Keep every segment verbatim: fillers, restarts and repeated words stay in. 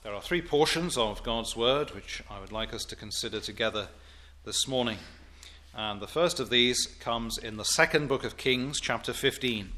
There are three portions of God's Word which I would like us to consider together this morning. And the first of these comes in the second book of Kings, chapter fifteen.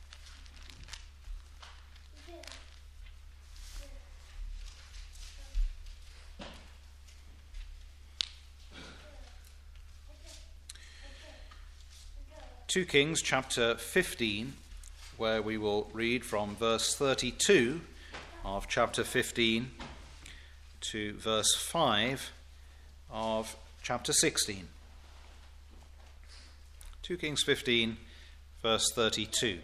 Second Kings, chapter fifteen, where we will read from verse thirty-two of chapter fifteen to verse five of chapter sixteen. Second Kings fifteen, verse thirty-two.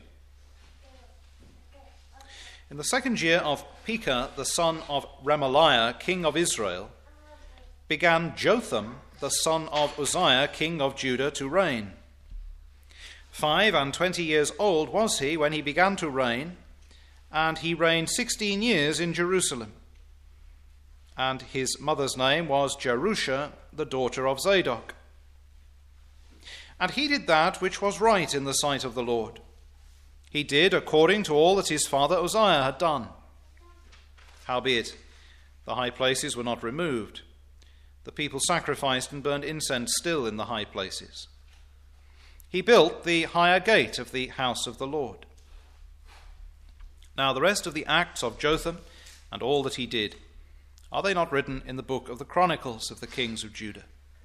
In the second year of Pekah, the son of Remaliah, king of Israel, began Jotham, the son of Uzziah, king of Judah, to reign. Five and twenty years old was he when he began to reign, and he reigned sixteen years in Jerusalem. And his mother's name was Jerusha, the daughter of Zadok. And he did that which was right in the sight of the Lord. He did according to all that his father Uzziah had done. Howbeit, the high places were not removed. The people sacrificed and burned incense still in the high places. He built the higher gate of the house of the Lord. Now the rest of the acts of Jotham and all that he did, are they not written in the book of the Chronicles of the kings of Judah?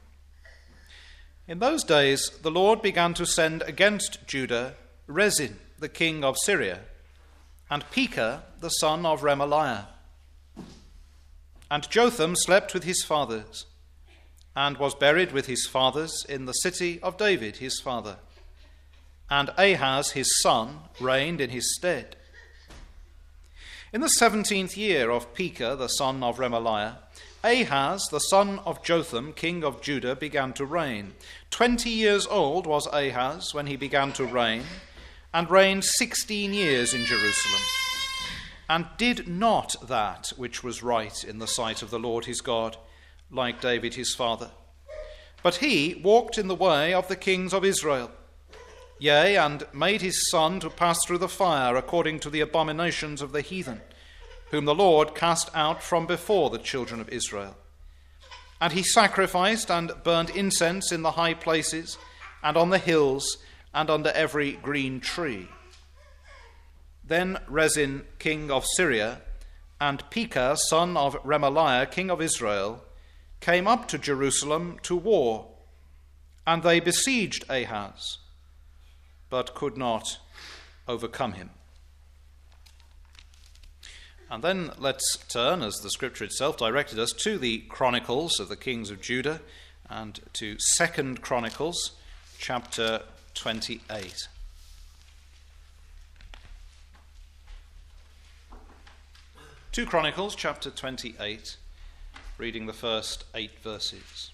In those days the Lord began to send against Judah Rezin, the king of Syria, and Pekah, the son of Remaliah. And Jotham slept with his fathers, and was buried with his fathers in the city of David his father. And Ahaz his son reigned in his stead. In the seventeenth year of Pekah, the son of Remaliah, Ahaz, the son of Jotham, king of Judah, began to reign. Twenty years old was Ahaz when he began to reign, and reigned sixteen years in Jerusalem, and did not that which was right in the sight of the Lord his God, like David his father. But he walked in the way of the kings of Israel, yea, and made his son to pass through the fire according to the abominations of the heathen, whom the Lord cast out from before the children of Israel. And he sacrificed and burned incense in the high places, and on the hills, and under every green tree. Then Rezin, king of Syria, and Pekah, son of Remaliah, king of Israel, came up to Jerusalem to war, and they besieged Ahaz, but could not overcome him. And then let's turn, as the scripture itself directed us, to the Chronicles of the kings of Judah, and to Second Chronicles, chapter twenty-eight. Two Chronicles, chapter twenty-eight, reading the first eight verses.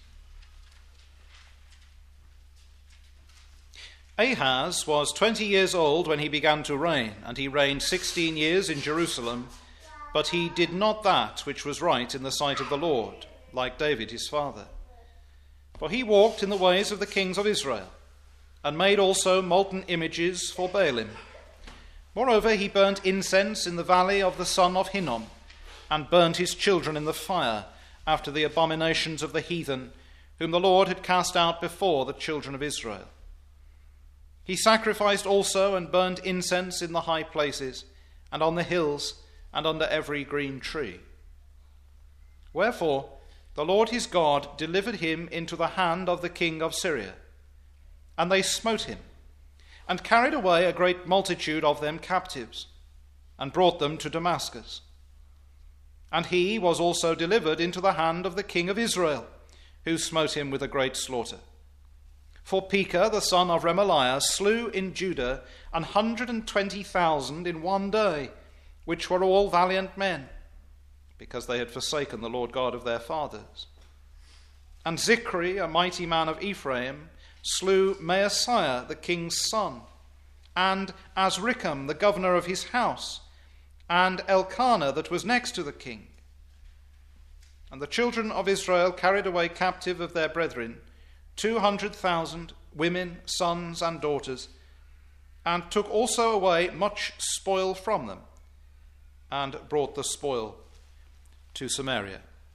Ahaz was twenty years old when he began to reign, and he reigned sixteen years in Jerusalem, but he did not that which was right in the sight of the Lord, like David his father. For he walked in the ways of the kings of Israel, and made also molten images for Baalim. Moreover, he burnt incense in the valley of the son of Hinnom, and burnt his children in the fire, after the abominations of the heathen, whom the Lord had cast out before the children of Israel. He sacrificed also and burnt incense in the high places, and on the hills, and under every green tree. Wherefore the Lord his God delivered him into the hand of the king of Syria, and they smote him, and carried away a great multitude of them captives, and brought them to Damascus. And he was also delivered into the hand of the king of Israel, who smote him with a great slaughter. For Pekah, the son of Remaliah, slew in Judah an hundred and twenty thousand in one day, which were all valiant men, because they had forsaken the Lord God of their fathers. And Zichri, a mighty man of Ephraim, slew Maaseiah, the king's son, and Azrikam, the governor of his house, and Elkanah, that was next to the king. And the children of Israel carried away captive of their brethren two hundred thousand, women, sons, and daughters, and took also away much spoil from them, and brought the spoil to Samaria.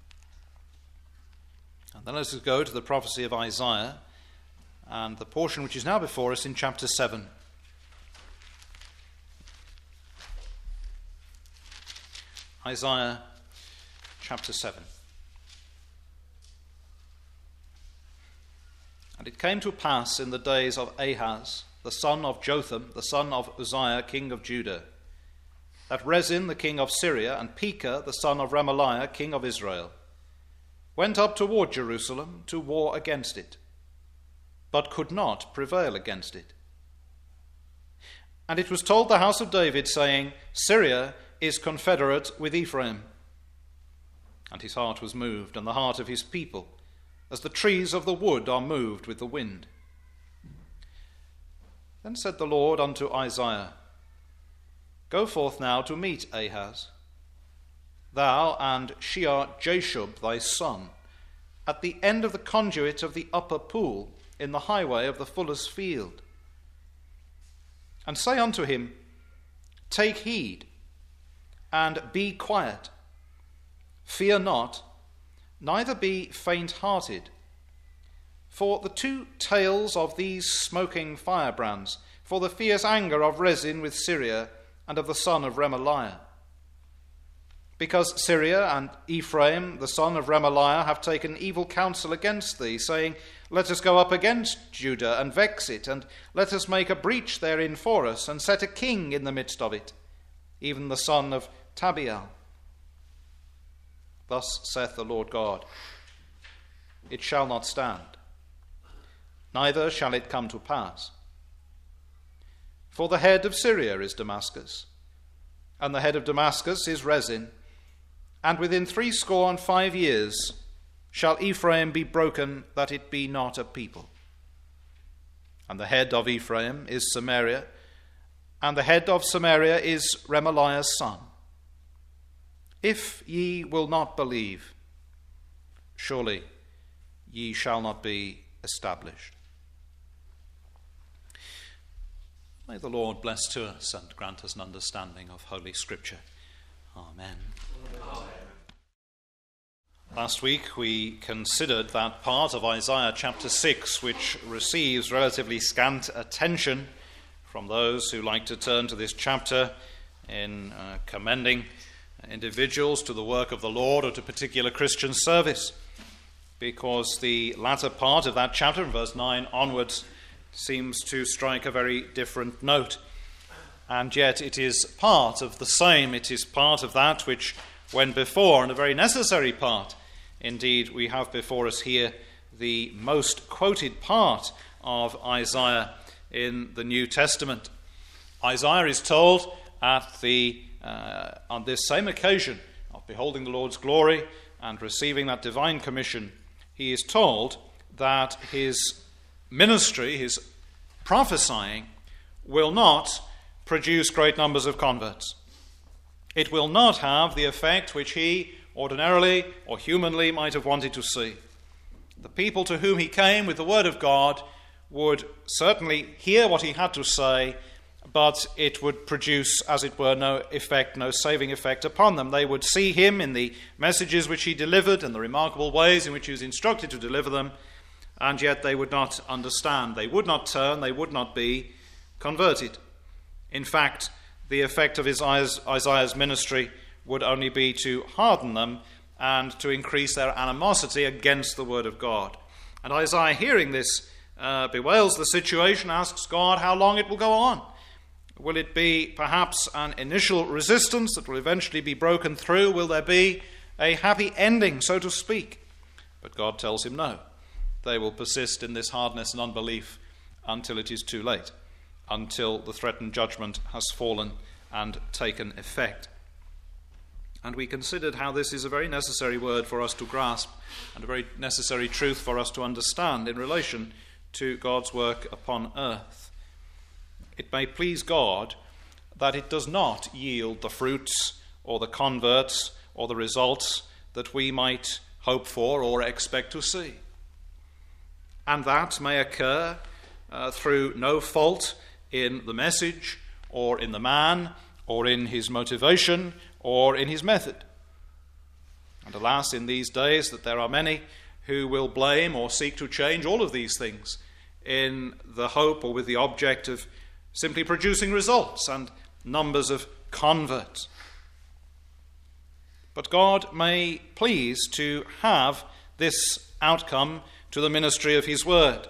And then let us go to the prophecy of Isaiah and the portion which is now before us in chapter seven. Isaiah chapter seven. And it came to pass in the days of Ahaz, the son of Jotham, the son of Uzziah, king of Judah, that Rezin, the king of Syria, and Pekah, the son of Remaliah, king of Israel, went up toward Jerusalem to war against it, but could not prevail against it. And it was told the house of David, saying, Syria is confederate with Ephraim. And his heart was moved, and the heart of his people, as the trees of the wood are moved with the wind. Then said the Lord unto Isaiah, Go forth now to meet Ahaz, thou and Shear-Jashub thy son, at the end of the conduit of the upper pool, in the highway of the fuller's field. And say unto him, Take heed, and be quiet. Fear not, neither be faint-hearted. For the two tails of these smoking firebrands, for the fierce anger of Rezin with Syria, and of the son of Remaliah. Because Syria and Ephraim, the son of Remaliah, have taken evil counsel against thee, saying, Let us go up against Judah and vex it, and let us make a breach therein for us, and set a king in the midst of it, even the son of Tabiel. Thus saith the Lord God, It shall not stand, neither shall it come to pass. For the head of Syria is Damascus, and the head of Damascus is Rezin, and within threescore and five years shall Ephraim be broken, that it be not a people. And the head of Ephraim is Samaria, and the head of Samaria is Remaliah's son. If ye will not believe, surely ye shall not be established. May the Lord bless to us and grant us an understanding of Holy Scripture. Amen. Amen. Last week we considered that part of Isaiah chapter six which receives relatively scant attention from those who like to turn to this chapter in uh, commending individuals to the work of the Lord or to particular Christian service, because the latter part of that chapter, in verse nine onwards, seems to strike a very different note. And yet it is part of the same. It is part of that which went before, and a very necessary part. Indeed, we have before us here the most quoted part of Isaiah in the New Testament. Isaiah is told at the uh, on this same occasion of beholding the Lord's glory and receiving that divine commission, he is told that his ministry, his prophesying, will not produce great numbers of converts. It will not have the effect which he ordinarily or humanly might have wanted to see. The people to whom he came with the word of God would certainly hear what he had to say, but it would produce, as it were, no effect, no saving effect upon them. They would see him in the messages which he delivered and the remarkable ways in which he was instructed to deliver them, and yet they would not understand. They would not turn, they would not be converted. In fact, the effect of his Isaiah's ministry would only be to harden them and to increase their animosity against the word of God. And Isaiah, hearing this, uh, bewails the situation, asks God how long it will go on. Will it be perhaps an initial resistance that will eventually be broken through? Will there be a happy ending, so to speak? But God tells him no. They will persist in this hardness and unbelief until it is too late, until the threatened judgment has fallen and taken effect. And we considered how this is a very necessary word for us to grasp and a very necessary truth for us to understand in relation to God's work upon earth. It may please God that it does not yield the fruits or the converts or the results that we might hope for or expect to see. And that may occur uh, through no fault in the message or in the man or in his motivation or in his method. alas, in these days that there are many who will blame or seek to change all of these things in the hope or with the object of simply producing results and numbers of converts. But God may please to have this outcome to the ministry of his word.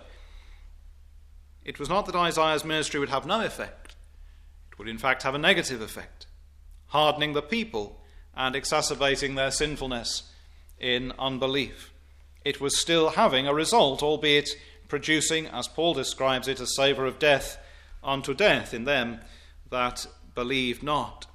It was not that Isaiah's ministry would have no effect. It would in fact have a negative effect, hardening the people and exacerbating their sinfulness in unbelief. It was still having a result, albeit producing, as Paul describes it, a savour of death unto death in them that believe not.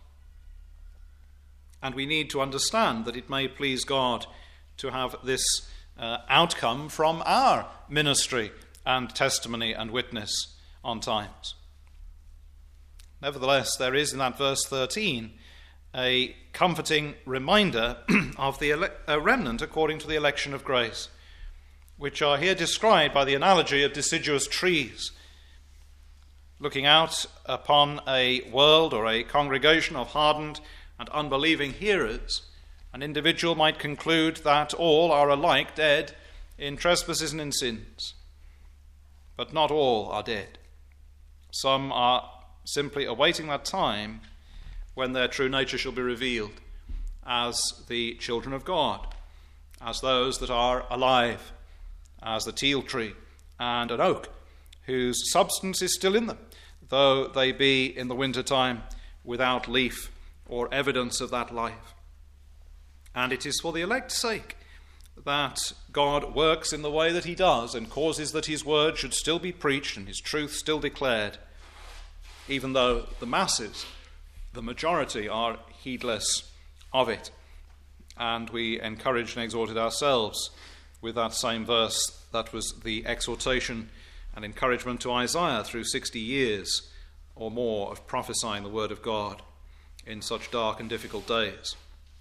And we need to understand that it may please God to have this uh, outcome from our ministry and testimony and witness on times. Nevertheless, there is in that verse thirteen a comforting reminder of the ele- a remnant according to the election of grace, which are here described by the analogy of deciduous trees. Looking out upon a world or a congregation of hardened and unbelieving hearers, an individual might conclude that all are alike dead in trespasses and in sins. But not all are dead. Some are simply awaiting that time when their true nature shall be revealed as the children of God, as those that are alive, as the teal tree and an oak, whose substance is still in them, though they be in the winter time without leaf or evidence of that life. And it is for the elect's sake that God works in the way that he does and causes that his word should still be preached and his truth still declared, even though the masses, the majority, are heedless of it. And we encouraged and exhorted ourselves with that same verse that was the exhortation and encouragement to Isaiah through sixty years or more of prophesying the word of God in such dark and difficult days.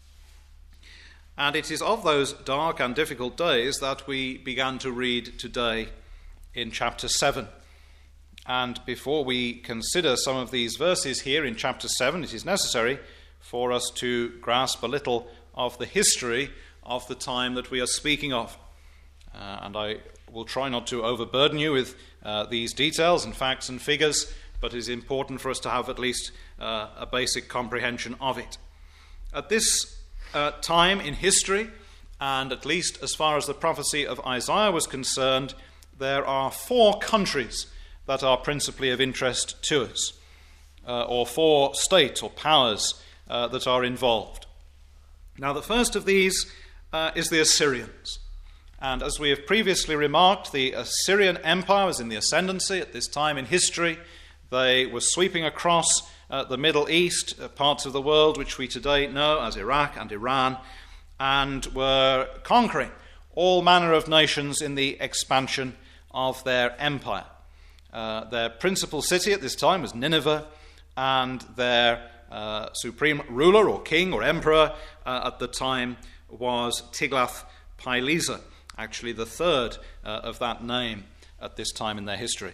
And it is of those dark and difficult days that we began to read today in chapter seven. And before we consider some of these verses here in chapter seven, it is necessary for us to grasp a little of the history of the time that we are speaking of. Uh, and I will try not to overburden you with uh, these details and facts and figures, but it is important for us to have at least uh, a basic comprehension of it. At this uh, time in history, and at least as far as the prophecy of Isaiah was concerned, there are four countries that are principally of interest to us, uh, or four states or powers uh, that are involved. Now, the first of these uh, is the Assyrians. And as we have previously remarked, the Assyrian Empire was in the ascendancy at this time in history. They were sweeping across uh, the Middle East, uh, parts of the world which we today know as Iraq and Iran, and were conquering all manner of nations in the expansion of their empire. Uh, their principal city at this time was Nineveh, and their uh, supreme ruler or king or emperor uh, at the time was Tiglath-Pileser, actually the third uh, of that name at this time in their history.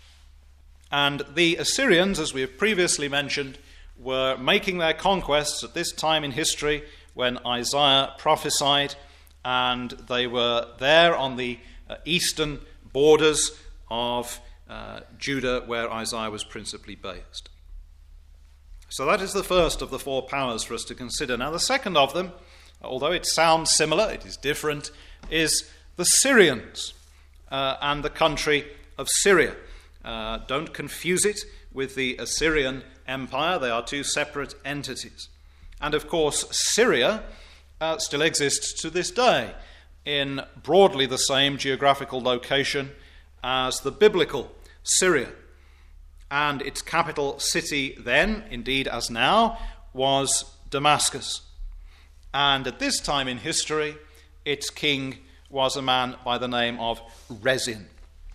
And the Assyrians, as we have previously mentioned, were making their conquests at this time in history when Isaiah prophesied, and they were there on the uh, eastern borders of uh, Judah, where Isaiah was principally based. So that is the first of the four powers for us to consider. Now, the second of them, although it sounds similar, it is different, is the Syrians uh, and the country of Syria. Uh, don't confuse it with the Assyrian Empire. They are two separate entities. And of course, Syria uh, still exists to this day in broadly the same geographical location as the biblical Syria. And its capital city then, indeed as now, was Damascus. And at this time in history, its king was a man by the name of Rezin.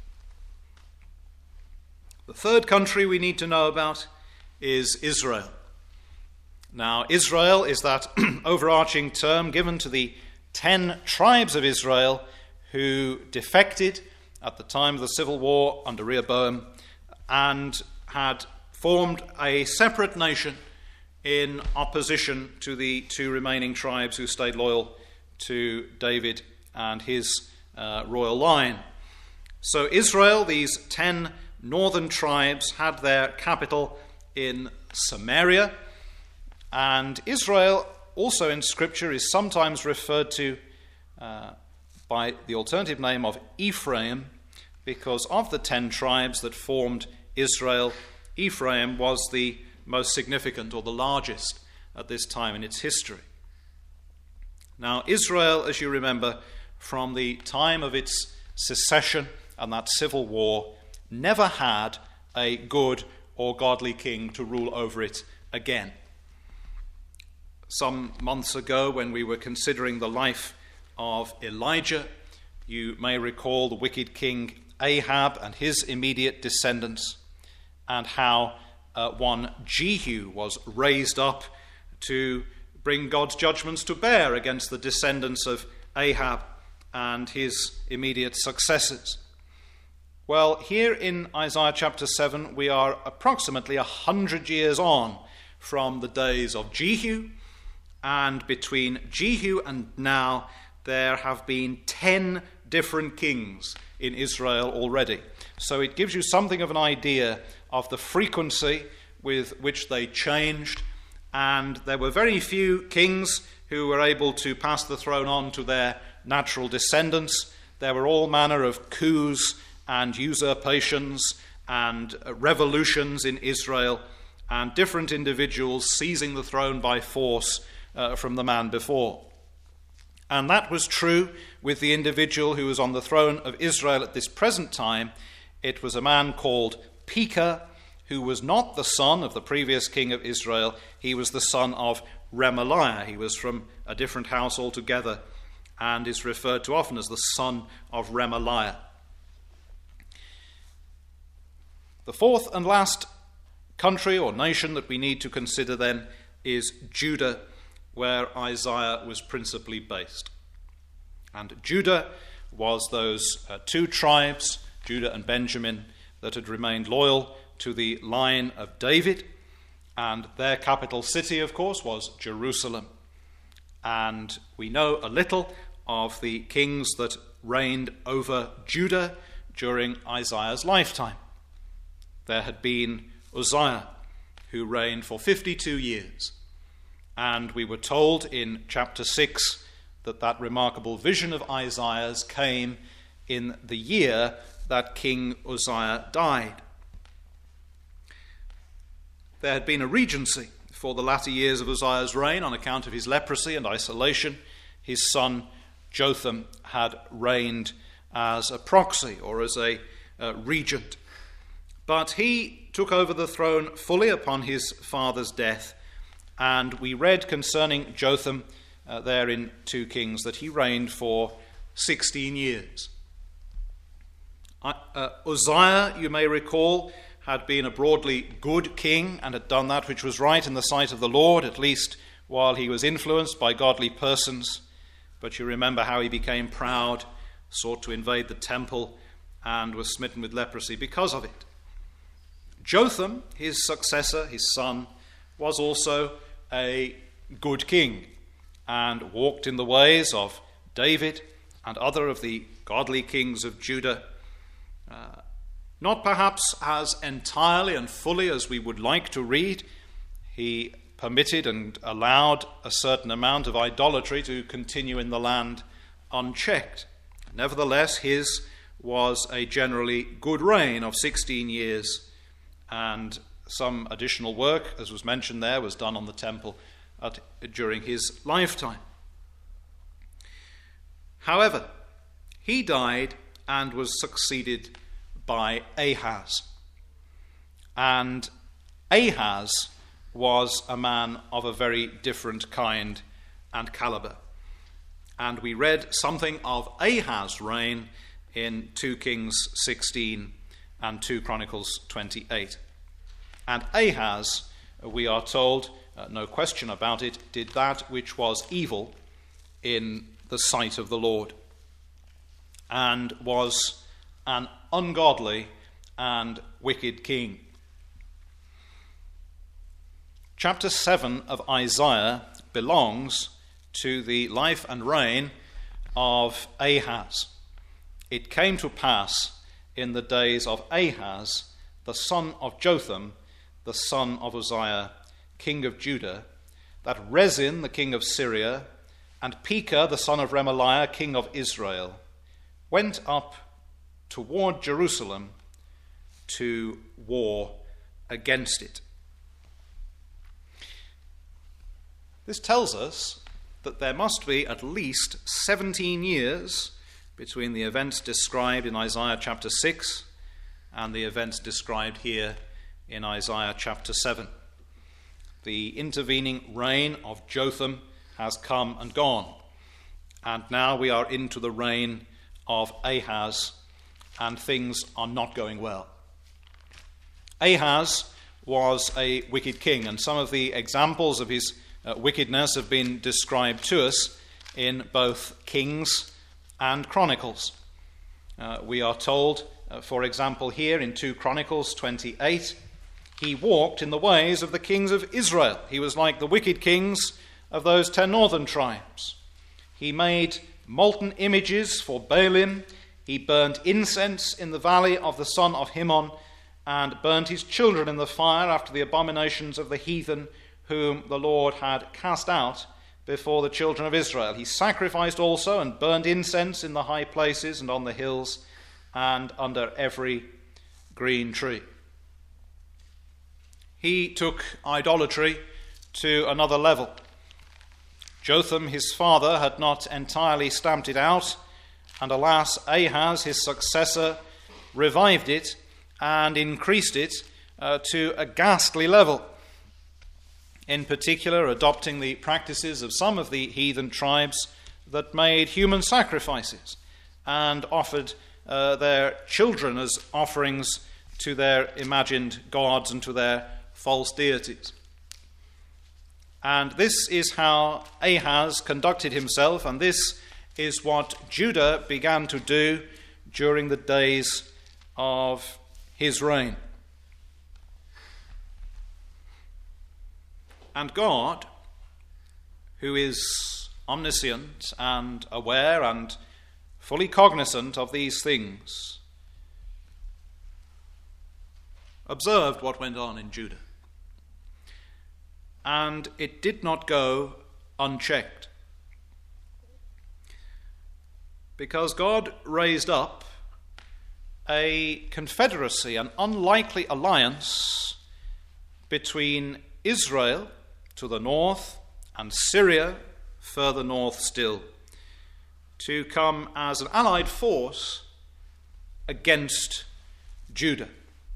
The third country we need to know about is Israel. Now, Israel is that overarching term given to the ten tribes of Israel who defected at the time of the civil war under Rehoboam and had formed a separate nation in opposition to the two remaining tribes who stayed loyal to David and his uh, royal line. So Israel, these ten northern tribes, had their capital in Samaria, and Israel also in Scripture is sometimes referred to uh, by the alternative name of Ephraim, because of the ten tribes that formed Israel, Ephraim was the most significant or the largest at this time in its history. Now, Israel, as you remember, from the time of its secession and that civil war, never had a good or godly king to rule over it again. Some months ago, when we were considering the life of Elijah, you may recall the wicked king Ahab and his immediate descendants, and how uh, one Jehu was raised up to bring God's judgments to bear against the descendants of Ahab and his immediate successors. Well, here in Isaiah chapter seven, we are approximately a hundred years on from the days of Jehu, and between Jehu and now, there have been ten different kings in Israel already. So it gives you something of an idea of the frequency with which they changed, and there were very few kings who were able to pass the throne on to their natural descendants. There were all manner of coups and usurpations and revolutions in Israel, and different individuals seizing the throne by force uh, from the man before. And that was true with the individual who was on the throne of Israel at this present time. It was a man called Pekah, who was not the son of the previous king of Israel. He was the son of Remaliah. He was from a different house altogether and is referred to often as the son of Remaliah. The fourth and last country or nation that we need to consider then is Judah, where Isaiah was principally based. And Judah was those uh, two tribes, Judah and Benjamin, that had remained loyal to the line of David, and their capital city, of course, was Jerusalem. And we know a little of the kings that reigned over Judah during Isaiah's lifetime. There had been Uzziah, who reigned for fifty-two years. And we were told in chapter six that that remarkable vision of Isaiah's came in the year that King Uzziah died. There had been a regency for the latter years of Uzziah's reign on account of his leprosy and isolation. His son Jotham had reigned as a proxy or as a uh, regent. But he took over the throne fully upon his father's death, and we read concerning Jotham uh, there in two Kings that he reigned for sixteen years. Uh, uh, Uzziah, you may recall, had been a broadly good king and had done that which was right in the sight of the Lord, at least while he was influenced by godly persons. But you remember how he became proud, sought to invade the temple, and was smitten with leprosy because of it. Jotham, his successor, his son, was also a good king and walked in the ways of David and other of the godly kings of Judah. Uh, not perhaps as entirely and fully as we would like to read. He permitted and allowed a certain amount of idolatry to continue in the land unchecked. Nevertheless, his was a generally good reign of sixteen years, and some additional work, as was mentioned there, was done on the temple at, during his lifetime. However, he died and was succeeded by Ahaz. And Ahaz was a man of a very different kind and caliber. And we read something of Ahaz's reign in two Kings sixteen and two Chronicles twenty-eight. And Ahaz, we are told, uh, no question about it, did that which was evil in the sight of the Lord, and was an ungodly and wicked king. Chapter seven of Isaiah belongs to the life and reign of Ahaz. It came to pass in the days of Ahaz, the son of Jotham, the son of Uzziah, king of Judah, that Rezin, the king of Syria, and Pekah, the son of Remaliah, king of Israel, went up toward Jerusalem to war against it. This tells us that there must be at least seventeen years between the events described in Isaiah chapter six and the events described here in Isaiah chapter seven. The intervening reign of Jotham has come and gone, and now we are into the reign of Ahaz, and things are not going well. Ahaz was a wicked king, and some of the examples of his uh, wickedness have been described to us in both Kings and Chronicles. Uh, we are told, uh, for example, here in two Chronicles twenty-eight, he walked in the ways of the kings of Israel. He was like the wicked kings of those ten northern tribes. He made molten images for Baalim. He burnt incense in the valley of the son of Hinnom, and burnt his children in the fire after the abominations of the heathen whom the Lord had cast out before the children of Israel. He sacrificed also and burned incense in the high places and on the hills and under every green tree. He took idolatry to another level. Jotham, his father, had not entirely stamped it out, and alas, Ahaz, his successor, revived it and increased it uh, to a ghastly level. In particular, adopting the practices of some of the heathen tribes that made human sacrifices and offered uh, their children as offerings to their imagined gods and to their false deities. And this is how Ahaz conducted himself, and this is what Judah began to do during the days of his reign. And God, who is omniscient and aware and fully cognizant of these things, observed what went on in Judah. And it did not go unchecked. Because God raised up a confederacy, an unlikely alliance between Israel to the north and Syria further north still, to come as an allied force against Judah.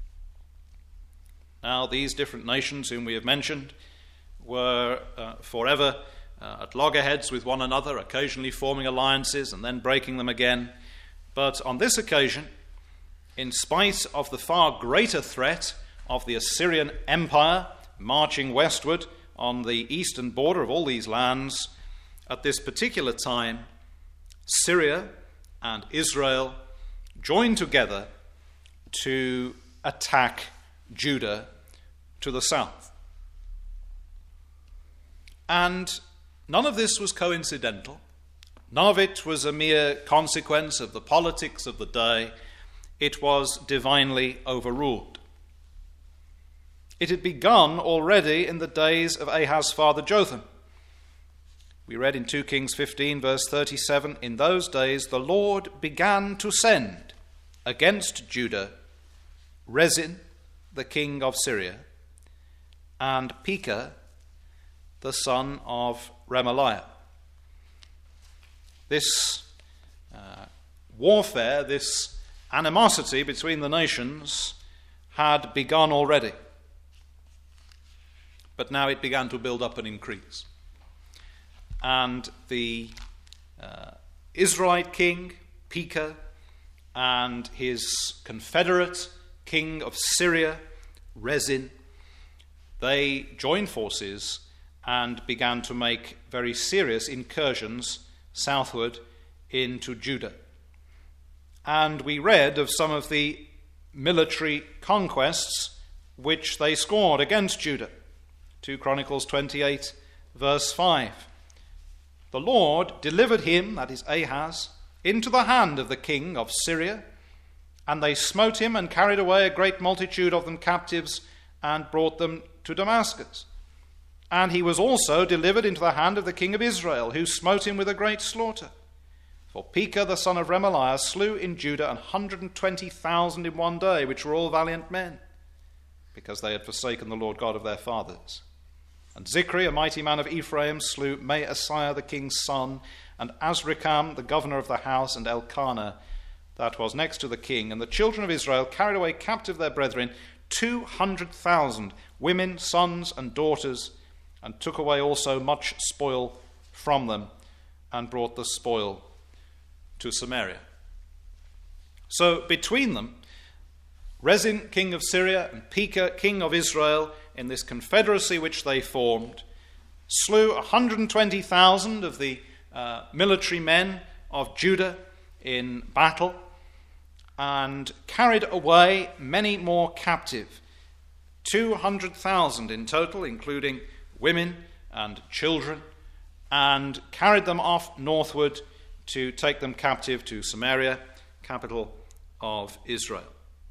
Now, these different nations whom we have mentioned were uh, forever uh, at loggerheads with one another, occasionally forming alliances and then breaking them again. But on this occasion, in spite of the far greater threat of the Assyrian Empire marching westward on the eastern border of all these lands, at this particular time, Syria and Israel joined together to attack Judah to the south. And none of this was coincidental. None of it was a mere consequence of the politics of the day. It was divinely overruled. It had begun already in the days of Ahaz's father Jotham. We read in two Kings fifteen, verse thirty-seven, "In those days the Lord began to send against Judah Rezin, the king of Syria, and Pekah, the son of Remaliah." This uh, warfare, this animosity between the nations had begun already. But now it began to build up and increase. And the uh, Israelite king, Pekah, and his confederate king of Syria, Rezin, they joined forces and began to make very serious incursions southward into Judah. And we read of some of the military conquests which they scored against Judah. two Chronicles twenty-eight, verse five. the Lord delivered him," that is Ahaz, "into the hand of the king of Syria, and they smote him and carried away a great multitude of them captives and brought them to Damascus. And he was also delivered into the hand of the king of Israel, who smote him with a great slaughter. For Pekah the son of Remaliah slew in Judah an hundred and twenty thousand in one day, which were all valiant men, because they had forsaken the Lord God of their fathers. And Zichri, a mighty man of Ephraim, slew Maaseiah the king's son, and Azrikam the governor of the house, and Elkanah that was next to the king. And the children of Israel carried away captive their brethren, two hundred thousand, women, sons, and daughters, and took away also much spoil from them, and brought the spoil to Samaria." So between them, Rezin, king of Syria, and Pekah, king of Israel, in this confederacy which they formed, slew one hundred twenty thousand of the uh, military men of Judah in battle, and carried away many more captive, two hundred thousand in total, including women and children, and carried them off northward to take them captive to Samaria, capital of Israel.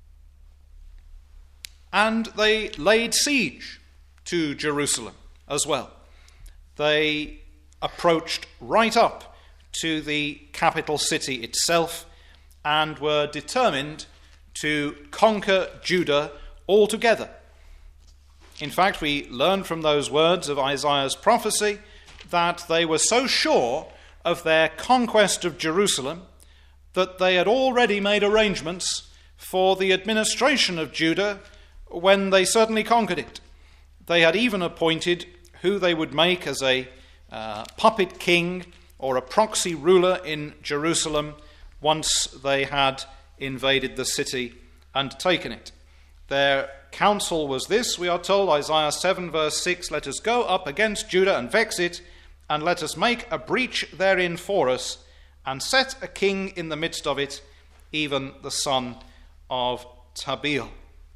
And they laid siege to Jerusalem as well. They approached right up to the capital city itself and were determined to conquer Judah altogether. In fact, we learn from those words of Isaiah's prophecy that they were so sure of their conquest of Jerusalem that they had already made arrangements for the administration of Judah when they certainly conquered it. They had even appointed who they would make as a uh, puppet king or a proxy ruler in Jerusalem once they had invaded the city and taken it. Their counsel was this, we are told, Isaiah seven verse six, "Let us go up against Judah and vex it, and let us make a breach therein for us, and set a king in the midst of it, even the son of Tabiel."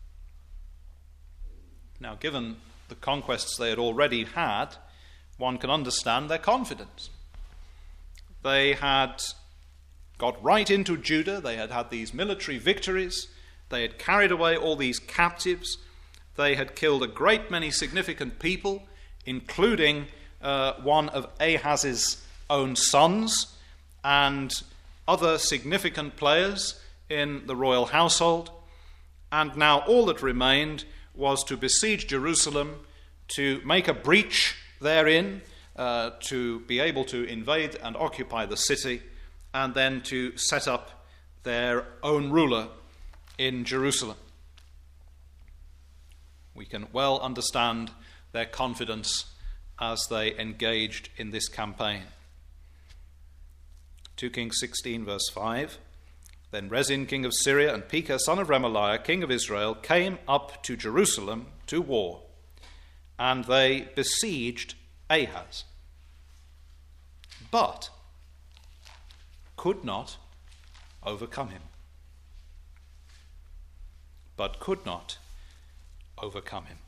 Now, given the conquests they had already had, one can understand their confidence. They had got right into Judah, they had had these military victories, they had carried away all these captives, they had killed a great many significant people, including uh, one of Ahaz's own sons, and other significant players in the royal household. And now all that remained was to besiege Jerusalem, to make a breach therein, uh, to be able to invade and occupy the city, and then to set up their own ruler in Jerusalem. We can well understand their confidence as they engaged in this campaign. Second Kings sixteen verse five, "Then Rezin king of Syria and Pekah son of Remaliah king of Israel came up to Jerusalem to war, and they besieged Ahaz, but could not overcome him." But could not overcome him.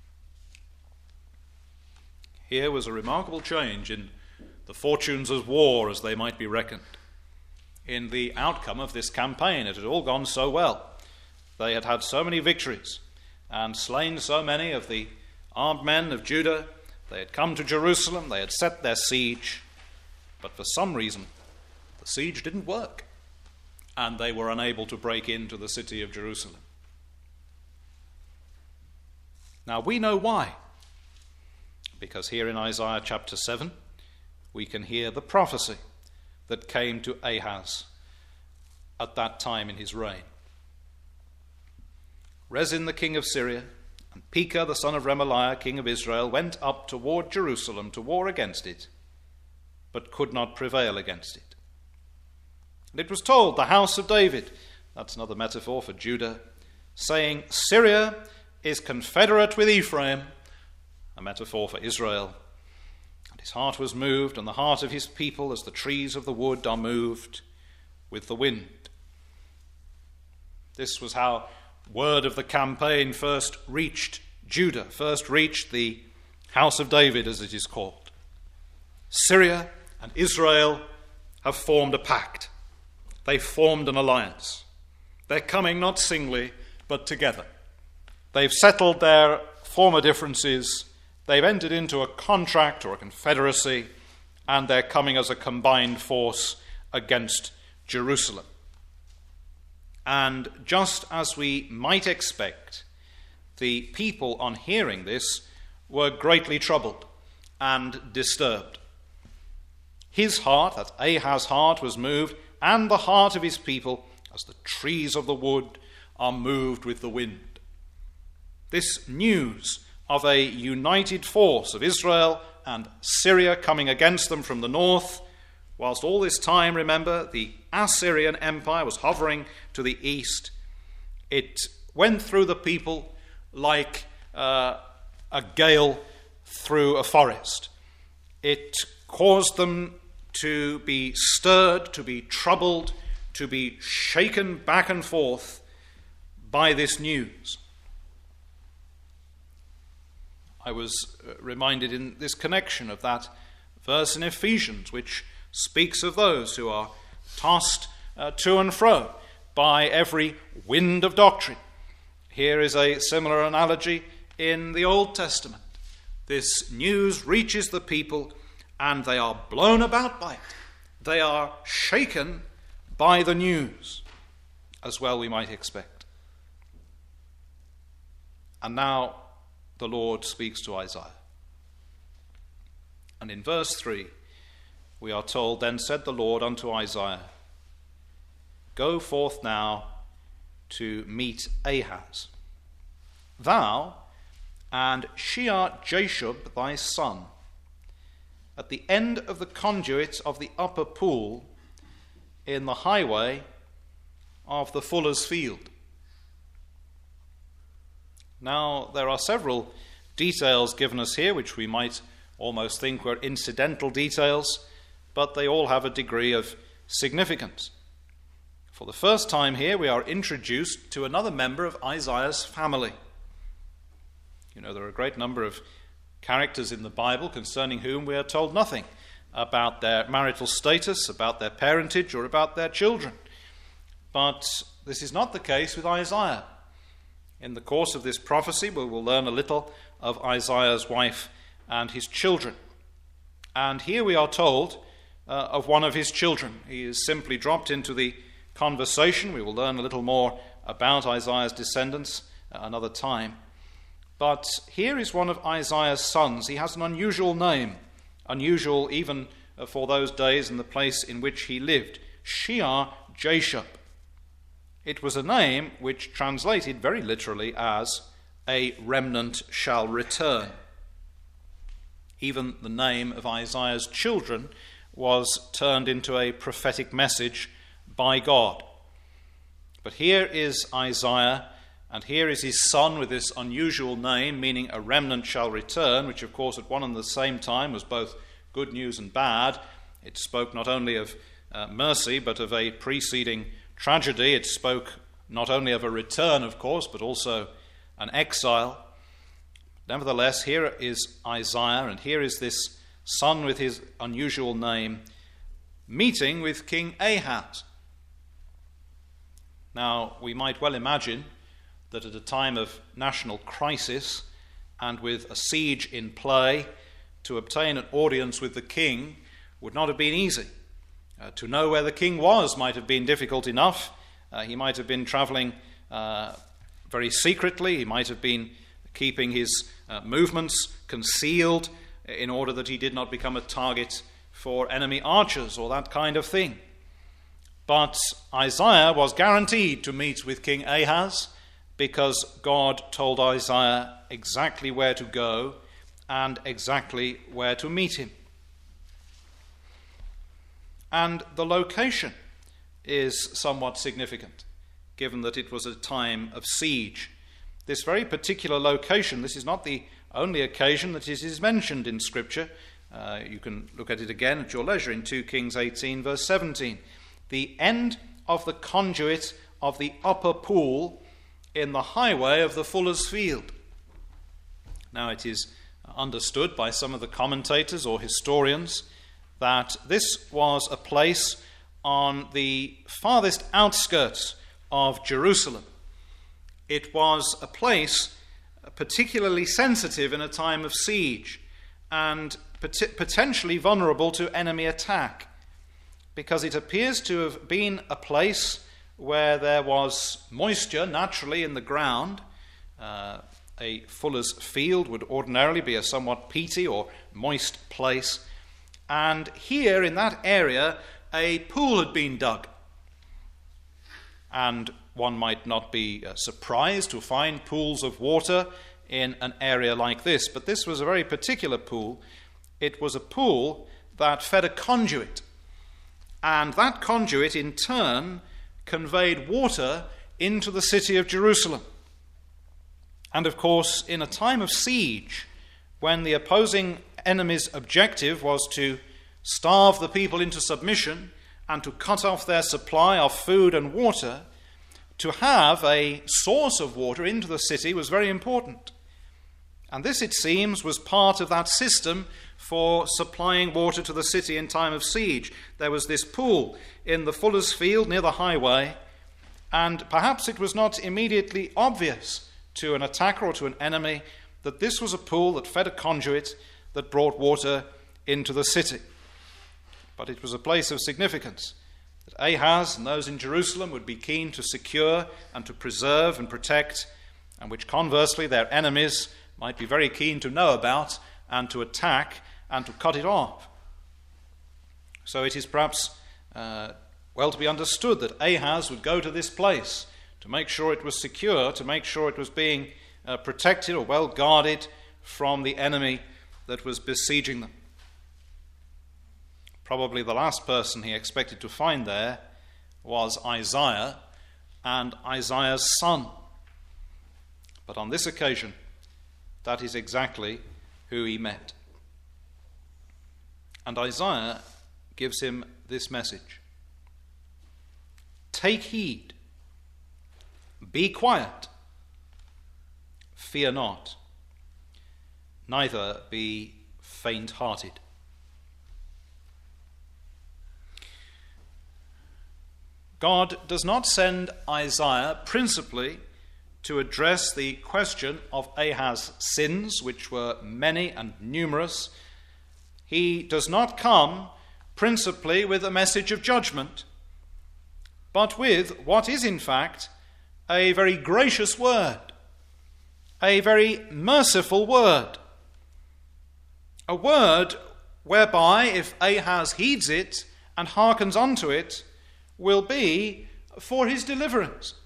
Here was a remarkable change in the fortunes of war, as they might be reckoned. In the outcome of this campaign, it had all gone so well. They had had so many victories and slain so many of the armed men of Judah. They had come to Jerusalem, they had set their siege, but for some reason the siege didn't work, and they were unable to break into the city of Jerusalem. Now we know why, because here in Isaiah chapter seven we can hear the prophecy that came to Ahaz at that time in his reign. Rezin the king of Syria and Pekah the son of Remaliah king of Israel went up toward Jerusalem to war against it, but could not prevail against it. And it was told the house of David, that's another metaphor for Judah, saying, "Syria is confederate with Ephraim," a metaphor for Israel. "And his heart was moved, and the heart of his people as the trees of the wood are moved with the wind." This was how word of the campaign first reached Judah, first reached the house of David, as it is called. Syria and Israel have formed a pact. They've formed an alliance. They're coming not singly, but together. They've settled their former differences. They've entered into a contract or a confederacy, and they're coming as a combined force against Jerusalem. And just as we might expect, the people on hearing this were greatly troubled and disturbed. His heart, that Ahaz's heart, was moved, and the heart of his people, as the trees of the wood are moved with the wind. This news of a united force of Israel and Syria coming against them from the north, whilst all this time, remember, the Assyrian Empire was hovering to the east, it went through the people like uh, a gale through a forest. It caused them to be stirred, to be troubled, to be shaken back and forth by this news. I was reminded in this connection of that verse in Ephesians, which speaks of those who are tossed uh, to and fro by every wind of doctrine. Here is a similar analogy in the Old Testament. This news reaches the people, and they are blown about by it. They are shaken by the news, as well we might expect. And now the Lord speaks to Isaiah. And in verse three, we are told, "Then said the Lord unto Isaiah, Go forth now to meet Ahaz. Thou and Shear-Jashub thy son, at the end of the conduit of the upper pool, in the highway of the fuller's field." Now, there are several details given us here, which we might almost think were incidental details, but they all have a degree of significance. For the first time here, we are introduced to another member of Isaiah's family. You know, there are a great number of characters in the Bible concerning whom we are told nothing about their marital status, about their parentage, or about their children. But this is not the case with Isaiah. In the course of this prophecy, we will learn a little of Isaiah's wife and his children. And here we are told uh, of one of his children. He is simply dropped into the conversation. We will learn a little more about Isaiah's descendants uh, another time. But here is one of Isaiah's sons. He has an unusual name, unusual even uh, for those days and the place in which he lived, Shear-Jashub. It was a name which translated very literally as "a remnant shall return." Even the name of Isaiah's children was turned into a prophetic message by God. But here is Isaiah, and here is his son with this unusual name, meaning "a remnant shall return," which of course at one and the same time was both good news and bad. It spoke not only of uh, mercy, but of a preceding tragedy. It spoke not only of a return, of course, but also an exile. Nevertheless, here is Isaiah, and here is this son with his unusual name, meeting with King Ahaz. Now, we might well imagine that at a time of national crisis and with a siege in play, to obtain an audience with the king would not have been easy. Uh, to know where the king was might have been difficult enough. Uh, he might have been travelling uh, very secretly. He might have been keeping his uh, movements concealed in order that he did not become a target for enemy archers or that kind of thing. But Isaiah was guaranteed to meet with King Ahaz because God told Isaiah exactly where to go and exactly where to meet him. And the location is somewhat significant, given that it was a time of siege. This very particular location, this is not the only occasion that it is mentioned in Scripture. Uh, you can look at it again at your leisure in Second Kings eighteen, verse seventeen. The end of the conduit of the upper pool in the highway of the fuller's field. Now it is understood by some of the commentators or historians that this was a place on the farthest outskirts of Jerusalem. It was a place particularly sensitive in a time of siege and pot- potentially vulnerable to enemy attack, because it appears to have been a place where there was moisture naturally in the ground. Uh, a fuller's field would ordinarily be a somewhat peaty or moist place. And here in that area, a pool had been dug. And one might not be uh, surprised to find pools of water in an area like this. But this was a very particular pool. It was a pool that fed a conduit. And that conduit, in turn, conveyed water into the city of Jerusalem. And of course, in a time of siege, when the opposing enemy's objective was to starve the people into submission and to cut off their supply of food and water, to have a source of water into the city was very important. And this, it seems, was part of that system for supplying water to the city in time of siege. There was this pool in the fuller's field near the highway, and perhaps it was not immediately obvious to an attacker or to an enemy that this was a pool that fed a conduit that brought water into the city. But it was a place of significance that Ahaz and those in Jerusalem would be keen to secure and to preserve and protect, and which conversely their enemies might be very keen to know about and to attack and to cut it off. So it is perhaps uh, well to be understood that Ahaz would go to this place to make sure it was secure, to make sure it was being uh, protected or well guarded from the enemy that was besieging them. Probably the last person he expected to find there was Isaiah and Isaiah's son. But on this occasion, that is exactly who he met. And Isaiah gives him this message: take heed, be quiet, fear not, neither be faint-hearted. God does not send Isaiah principally to address the question of Ahaz's sins, which were many and numerous. He does not come principally with a message of judgment, but with what is in fact a very gracious word, a very merciful word, a word whereby, if Ahaz heeds it and hearkens unto it, will be for his deliverance.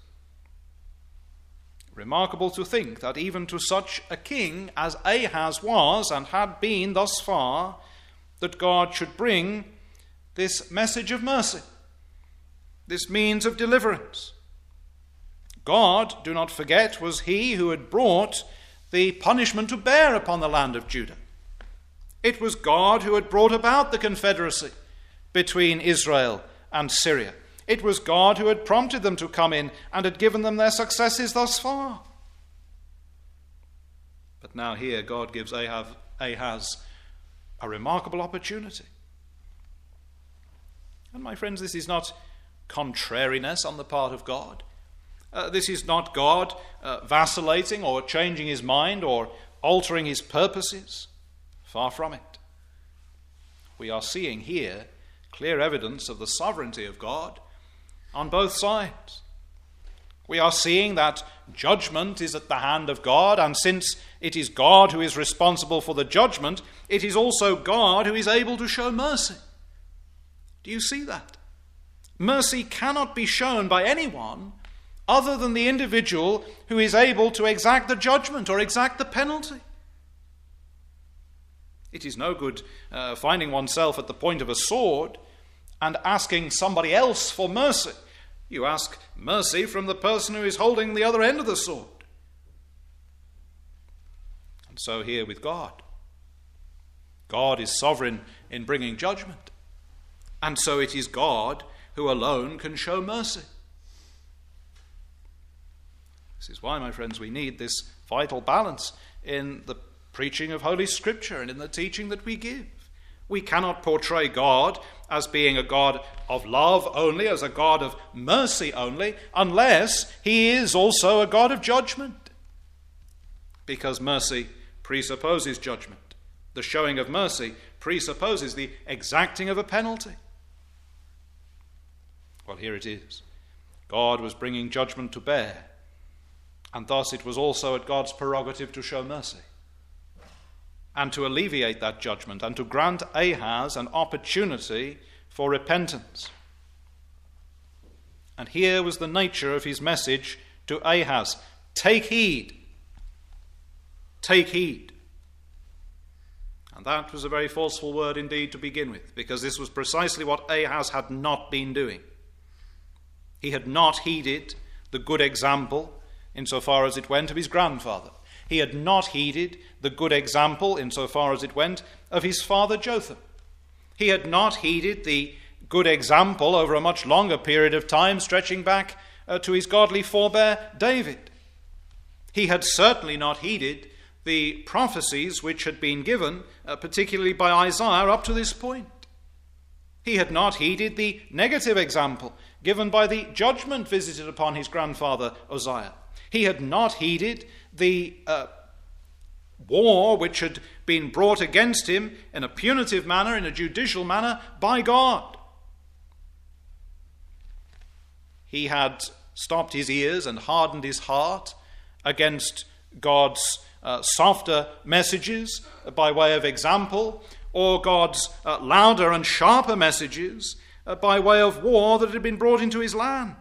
Remarkable to think that even to such a king as Ahaz was and had been thus far, that God should bring this message of mercy, this means of deliverance. God, do not forget, was he who had brought the punishment to bear upon the land of Judah. It was God who had brought about the confederacy between Israel and Syria. It was God who had prompted them to come in and had given them their successes thus far. But now here God gives Ahaz, Ahaz a remarkable opportunity. And my friends, this is not contrariness on the part of God. Uh, this is not God uh, vacillating or changing his mind or altering his purposes. Far from it. We are seeing here clear evidence of the sovereignty of God on both sides. We are seeing that judgment is at the hand of God, and since it is God who is responsible for the judgment, it is also God who is able to show mercy. Do you see that? Mercy cannot be shown by anyone other than the individual who is able to exact the judgment or exact the penalty. It is no good uh, finding oneself at the point of a sword and asking somebody else for mercy. You ask mercy from the person who is holding the other end of the sword. And so here with God. God is sovereign in bringing judgment. And so it is God who alone can show mercy. This is why, my friends, we need this vital balance in the preaching of Holy Scripture and in the teaching that we give. We cannot portray God as being a God of love only, as a God of mercy only, unless he is also a God of judgment. Because mercy presupposes judgment. The showing of mercy presupposes the exacting of a penalty. Well, here it is. God was bringing judgment to bear, and thus it was also at God's prerogative to show mercy and to alleviate that judgment and to grant Ahaz an opportunity for repentance. And here was the nature of his message to Ahaz. Take heed. Take heed. And that was a very forceful word indeed to begin with, because this was precisely what Ahaz had not been doing. He had not heeded the good example insofar as it went of his grandfather. He had not heeded the good example insofar as it went of his father Jotham. He had not heeded the good example over a much longer period of time stretching back uh, to his godly forebear David. He had certainly not heeded the prophecies which had been given, uh, particularly by Isaiah, up to this point. He had not heeded the negative example given by the judgment visited upon his grandfather Uzziah. He had not heeded the uh, war which had been brought against him in a punitive manner, in a judicial manner, by God. He had stopped his ears and hardened his heart against God's uh, softer messages by way of example, or God's uh, louder and sharper messages uh, by way of war that had been brought into his land.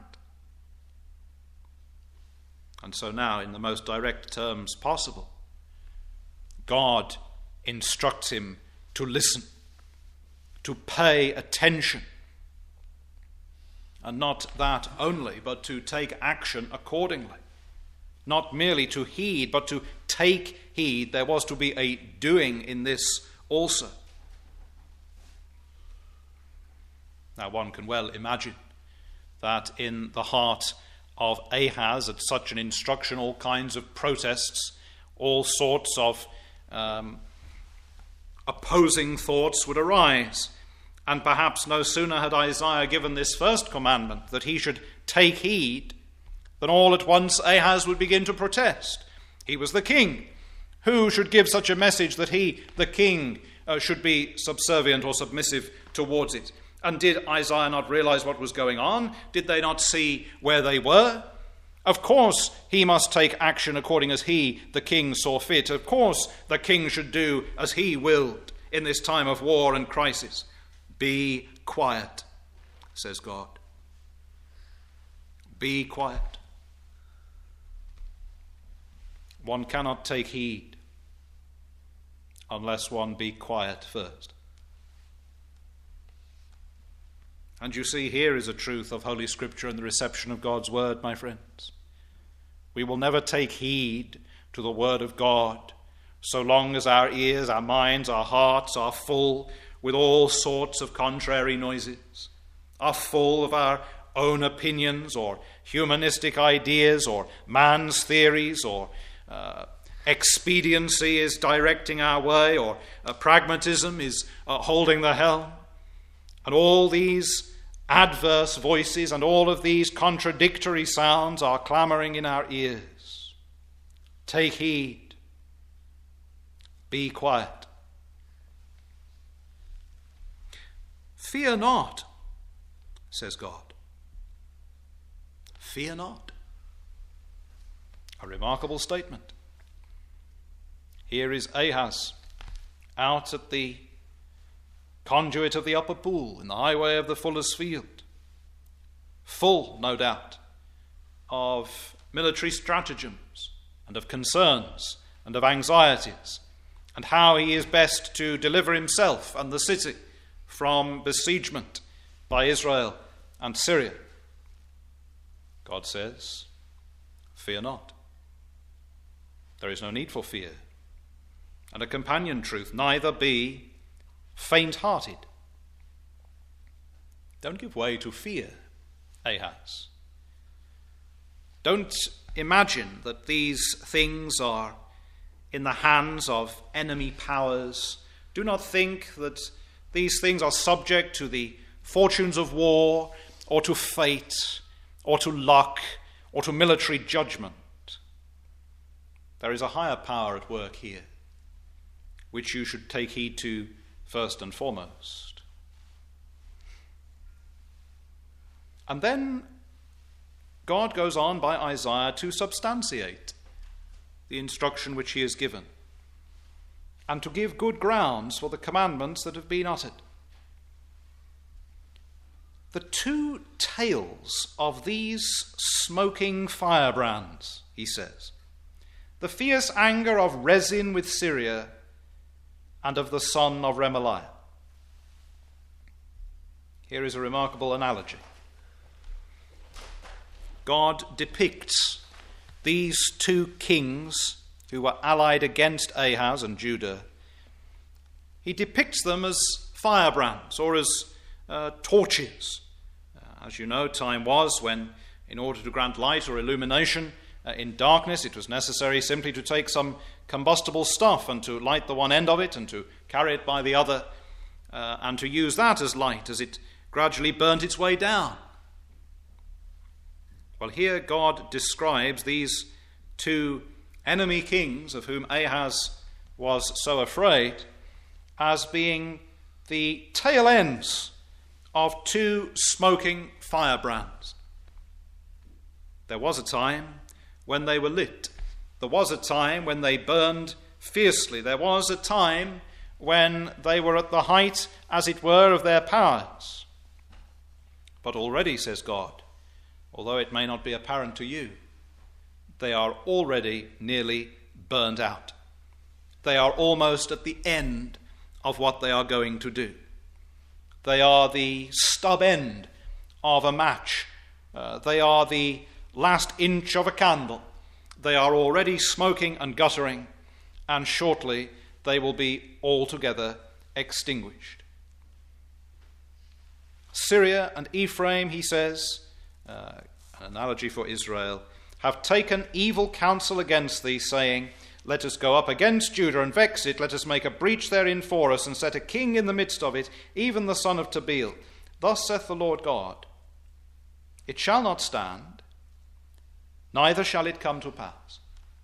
And so now, in the most direct terms possible, God instructs him to listen, to pay attention, and not that only, but to take action accordingly. Not merely to heed, but to take heed. There was to be a doing in this also. Now, one can well imagine that in the heart of Ahaz at such an instruction, all kinds of protests, all sorts of um, opposing thoughts would arise. And perhaps no sooner had Isaiah given this first commandment, that he should take heed, than all at once Ahaz would begin to protest. He was the king. Who should give such a message that he, the king, uh, should be subservient or submissive towards it? And did Isaiah not realize what was going on? Did they not see where they were? Of course he must take action according as he, the king, saw fit. Of course the king should do as he willed in this time of war and crisis. Be quiet, says God. Be quiet. One cannot take heed unless one be quiet first. And you see, here is a truth of Holy Scripture and the reception of God's word, my friends. We will never take heed to the word of God so long as our ears, our minds, our hearts are full with all sorts of contrary noises, are full of our own opinions or humanistic ideas or man's theories, or uh, expediency is directing our way, or uh, pragmatism is uh, holding the helm. And all these adverse voices and all of these contradictory sounds are clamoring in our ears. Take heed. Be quiet. Fear not, says God. Fear not. A remarkable statement. Here is Ahaz out at the conduit of the upper pool in the highway of the fuller's field, full, no doubt, of military stratagems and of concerns and of anxieties, and how he is best to deliver himself and the city from besiegement by Israel and Syria. God says, fear not. There is no need for fear. And a companion truth, neither be faint-hearted. Don't give way to fear, Ahaz. Don't imagine that these things are in the hands of enemy powers. Do not think that these things are subject to the fortunes of war, or to fate, or to luck, or to military judgment. There is a higher power at work here, which you should take heed to first and foremost. And then God goes on by Isaiah to substantiate the instruction which he has given, and to give good grounds for the commandments that have been uttered. The two tails of these smoking firebrands, he says, the fierce anger of Rezin with Syria and of the son of Remaliah. Here is a remarkable analogy. God depicts these two kings who were allied against Ahaz and Judah. He depicts them as firebrands or as uh, torches. Uh, as you know, time was when, in order to grant light or illumination uh, in darkness, it was necessary simply to take some combustible stuff and to light the one end of it and to carry it by the other uh, and to use that as light as it gradually burnt its way down. Well, here God describes these two enemy kings of whom Ahaz was so afraid as being the tail ends of two smoking firebrands. There was a time when they were lit. There was a time when they burned fiercely. There was a time when they were at the height, as it were, of their powers. But already, says God, although it may not be apparent to you, they are already nearly burned out. They are almost at the end of what they are going to do. They are the stub end of a match. Uh, they are the last inch of a candle. They are already smoking and guttering, and shortly they will be altogether extinguished. Syria and Ephraim, he says, uh, an analogy for Israel, have taken evil counsel against thee, saying, let us go up against Judah and vex it, let us make a breach therein for us, and set a king in the midst of it, even the son of Tabeel. Thus saith the Lord God, it shall not stand, neither shall it come to pass.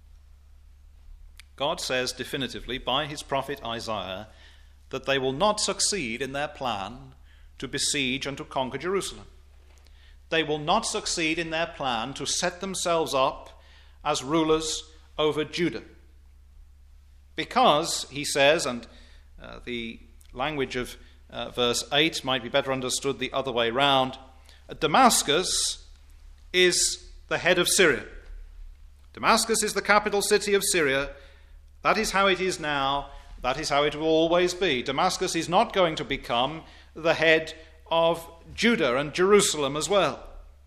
God says definitively by his prophet Isaiah that they will not succeed in their plan to besiege and to conquer Jerusalem. They will not succeed in their plan to set themselves up as rulers over Judah. Because, he says, and uh, the language of uh, verse eight might be better understood the other way round, Damascus is the head of Syria. Damascus is the capital city of Syria. That is how it is now. That is how it will always be. Damascus is not going to become the head of Judah and Jerusalem as well.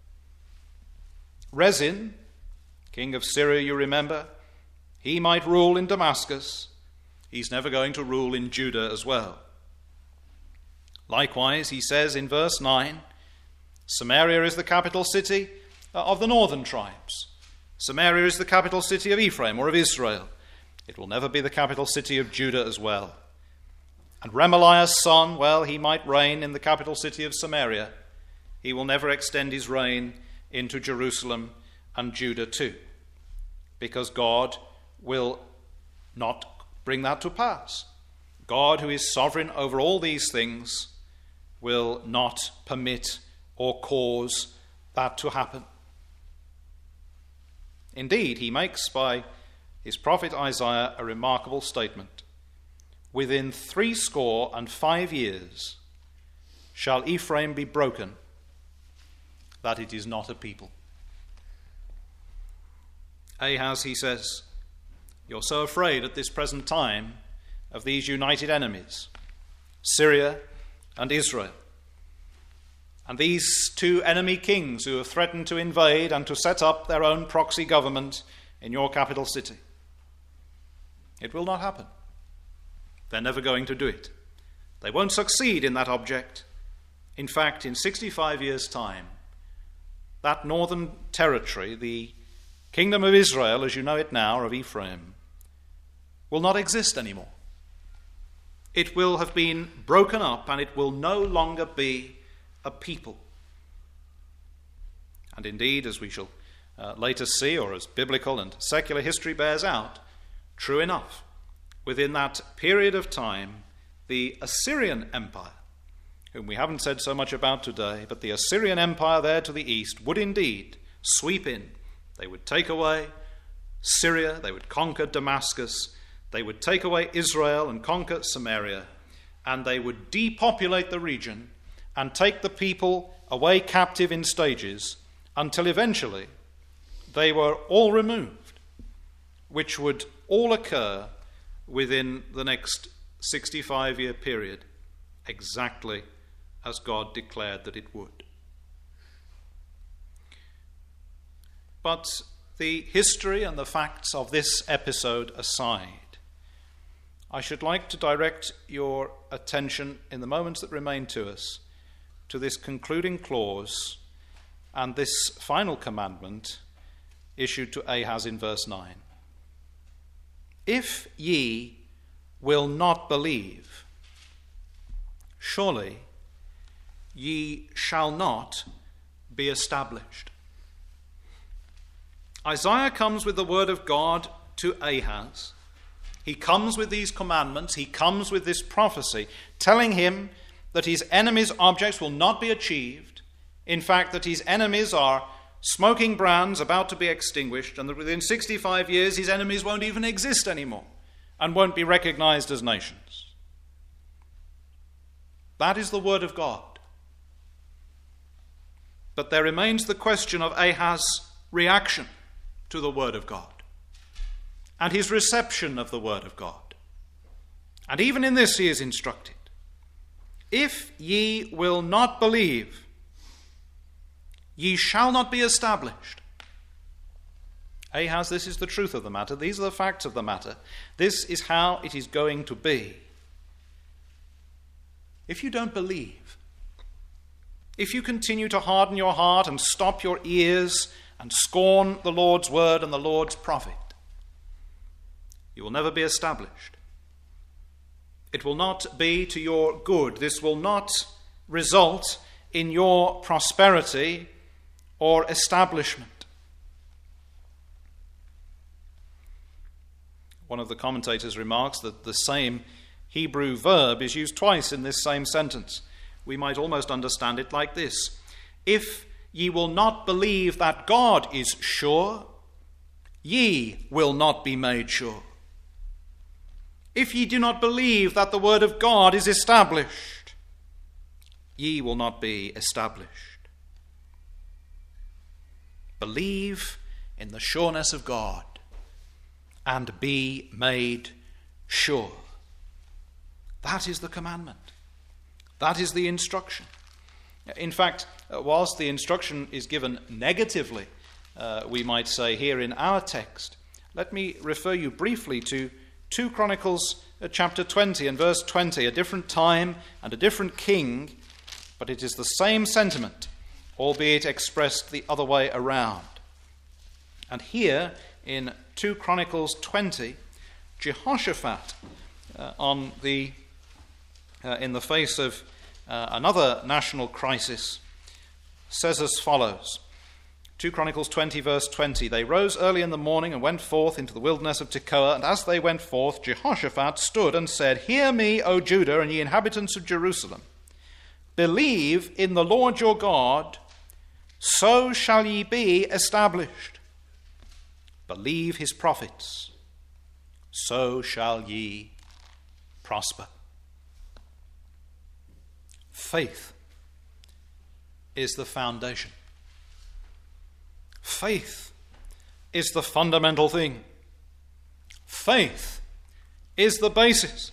Rezin, king of Syria, you remember, he might rule in Damascus. He's never going to rule in Judah as well. Likewise, he says in verse nine, Samaria is the capital city of the northern tribes. Samaria is the capital city of Ephraim or of Israel. It will never be the capital city of Judah as well. And Remaliah's son, well, he might reign in the capital city of Samaria. He will never extend his reign into Jerusalem and Judah too, because God will not bring that to pass. God, who is sovereign over all these things, will not permit or cause that to happen. Indeed, he makes by his prophet Isaiah a remarkable statement. Within threescore and five years shall Ephraim be broken, that it is not a people. Ahaz, he says, you're so afraid at this present time of these united enemies, Syria and Israel, and these two enemy kings who have threatened to invade and to set up their own proxy government in your capital city. It will not happen. They're never going to do it. They won't succeed in that object. In fact, in sixty-five years' time, that northern territory, the kingdom of Israel, as you know it now, of Ephraim, will not exist anymore. It will have been broken up, and it will no longer be a people. And indeed, as we shall uh, later see, or as biblical and secular history bears out, true enough, within that period of time, the Assyrian Empire, whom we haven't said so much about today, but the Assyrian Empire there to the east would indeed sweep in. They would take away Syria, they would conquer Damascus, they would take away Israel and conquer Samaria, and they would depopulate the region and take the people away captive in stages until eventually they were all removed, which would all occur within the next sixty-five-year period, exactly as God declared that it would. But the history and the facts of this episode aside, I should like to direct your attention in the moments that remain to us to this concluding clause and this final commandment issued to Ahaz in verse nine. If ye will not believe, surely ye shall not be established. Isaiah comes with the word of God to Ahaz. He comes with these commandments. He comes with this prophecy, telling him that his enemies' objects will not be achieved. In fact, that his enemies are smoking brands about to be extinguished, and that within sixty-five years his enemies won't even exist anymore and won't be recognized as nations. That is the word of God. But there remains the question of Ahaz's reaction to the word of God and his reception of the word of God. And even in this he is instructed. If ye will not believe, ye shall not be established. Ahaz, this is the truth of the matter. These are the facts of the matter. This is how it is going to be. If you don't believe, if you continue to harden your heart and stop your ears and scorn the Lord's word and the Lord's prophet, you will never be established. It will not be to your good. This will not result in your prosperity or establishment. One of the commentators remarks that the same Hebrew verb is used twice in this same sentence. We might almost understand it like this: if ye will not believe that God is sure, ye will not be made sure. If ye do not believe that the word of God is established, ye will not be established. Believe in the sureness of God and be made sure. That is the commandment. That is the instruction. In fact, whilst the instruction is given negatively, uh, we might say here in our text, let me refer you briefly to Second Chronicles uh, chapter twenty and verse twenty, a different time and a different king, but it is the same sentiment, albeit expressed the other way around. And here in Second Chronicles twenty, Jehoshaphat, uh, on the uh, in the face of uh, another national crisis, says as follows. Second Chronicles twenty, verse twenty. They rose early in the morning and went forth into the wilderness of Tekoa, and as they went forth, Jehoshaphat stood and said, Hear me, O Judah, and ye inhabitants of Jerusalem. Believe in the Lord your God, so shall ye be established. Believe his prophets, so shall ye prosper. Faith is the foundation. Faith is the fundamental thing. Faith is the basis.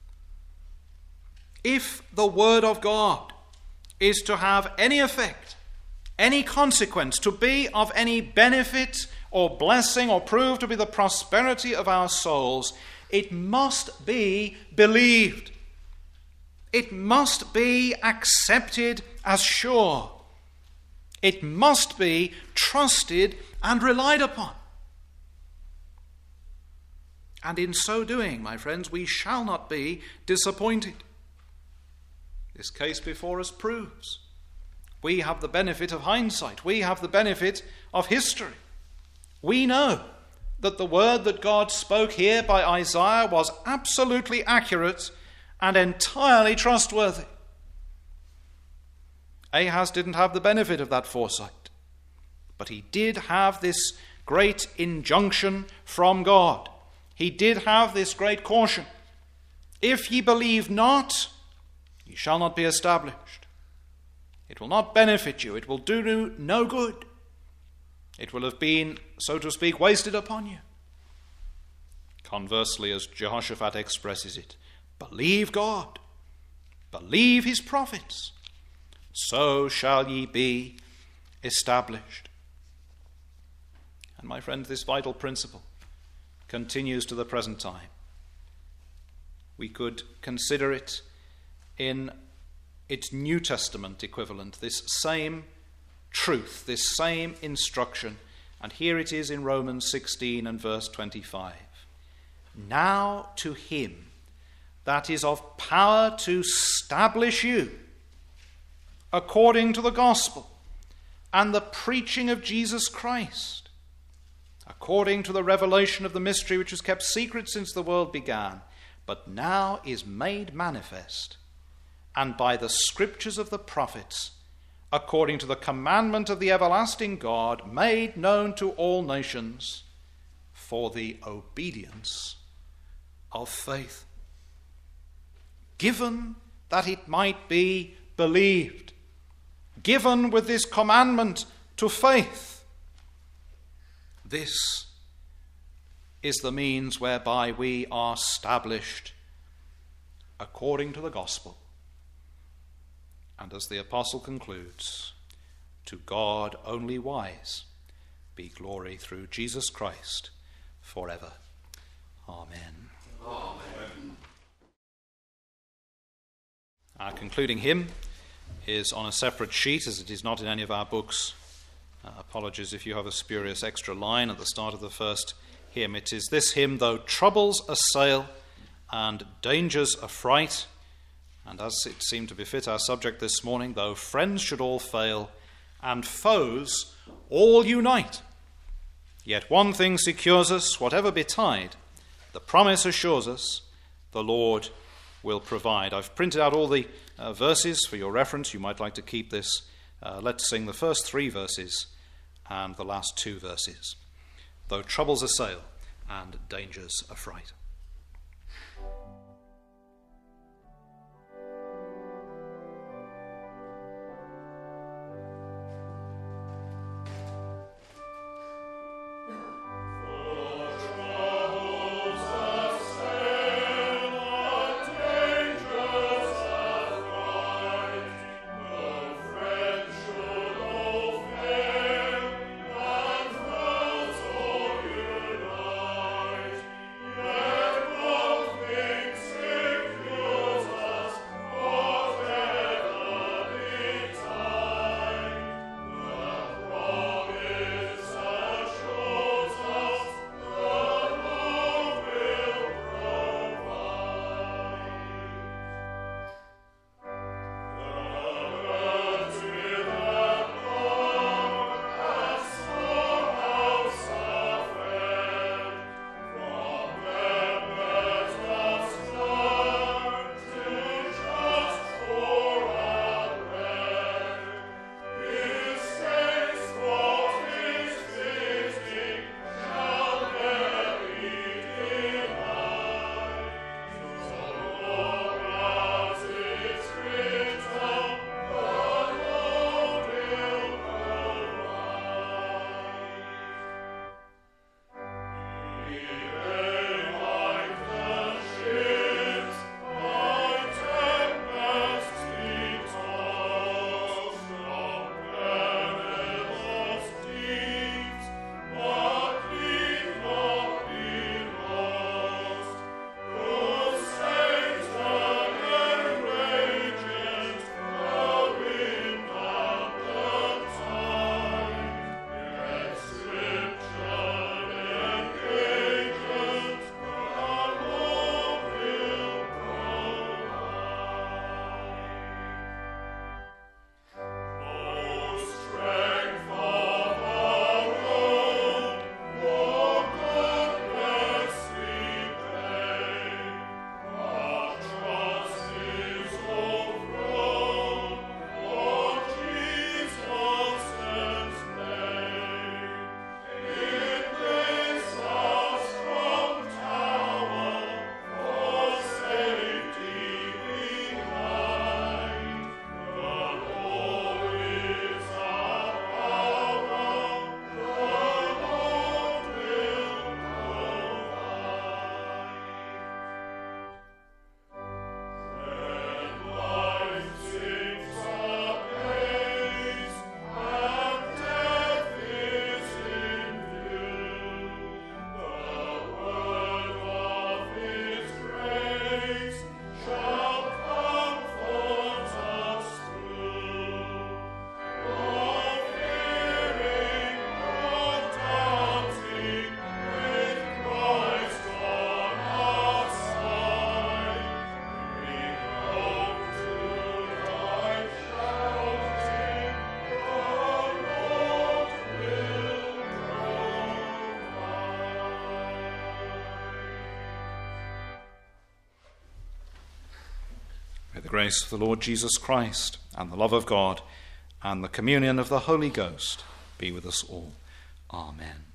If the word of God is to have any effect, any consequence, to be of any benefit or blessing or prove to be the prosperity of our souls, it must be believed. It must be accepted as sure. It must be trusted and relied upon. And in so doing, my friends, we shall not be disappointed. This case before us proves we have the benefit of hindsight. We have the benefit of history. We know that the word that God spoke here by Isaiah was absolutely accurate and entirely trustworthy. Ahaz didn't have the benefit of that foresight, but he did have this great injunction from God. He did have this great caution. If ye believe not, ye shall not be established. It will not benefit you. It will do you no good. It will have been, so to speak, wasted upon you. Conversely, as Jehoshaphat expresses it, believe God, believe his prophets, so shall ye be established. And my friend, this vital principle continues to the present time. We could consider it in its New Testament equivalent, this same truth, this same instruction. And here it is in Romans sixteen and verse twenty-five. Now to him that is of power to establish you according to the gospel and the preaching of Jesus Christ, according to the revelation of the mystery which was kept secret since the world began, but now is made manifest, and by the scriptures of the prophets, according to the commandment of the everlasting God, made known to all nations for the obedience of faith, given that it might be believed, given with this commandment to faith. This is the means whereby we are established according to the gospel. And as the apostle concludes, to God only wise be glory through Jesus Christ forever. Amen. Amen. Our concluding hymn is on a separate sheet, as it is not in any of our books. Uh, apologies if you have a spurious extra line at the start of the first hymn. It is this hymn, though troubles assail and dangers affright, and as it seemed to befit our subject this morning, though friends should all fail and foes all unite, yet one thing secures us, whatever betide, the promise assures us, the Lord will provide. I've printed out all the uh, verses for your reference. You might like to keep this. Uh, let's sing the first three verses and the last two verses. Though troubles assail and dangers affright. Yeah. grace of the Lord Jesus Christ, and the love of God, and the communion of the Holy Ghost be with us all. Amen.